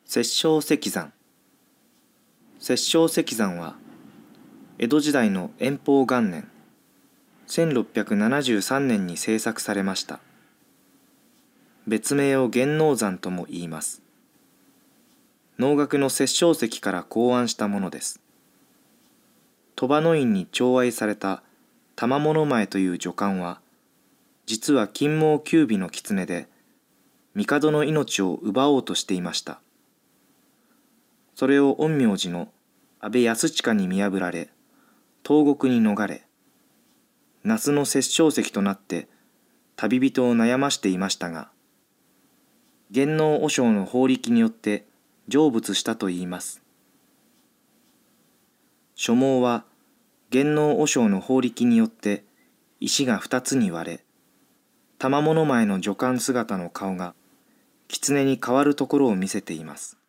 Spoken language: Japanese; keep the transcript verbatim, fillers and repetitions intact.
殺生石山。殺生石山は江戸時代の延宝元年せんろっぴゃくななじゅうさんねんに制作されました。別名を元王山とも言います。能楽の殺生石から考案したものです。鳥羽の院に寵愛された玉物前という女官は、実は金毛九尾の狐で、帝の命を奪おうとしていました。それを陰陽師の安倍安親に見破られ、東国に逃れ、那須の殺生石となって旅人を悩ましていましたが、元王和尚の法力によって成仏したといいます。所望は元王和尚の法力によって石が二つに割れ、玉物前の女官姿の顔が狐に変わるところを見せています。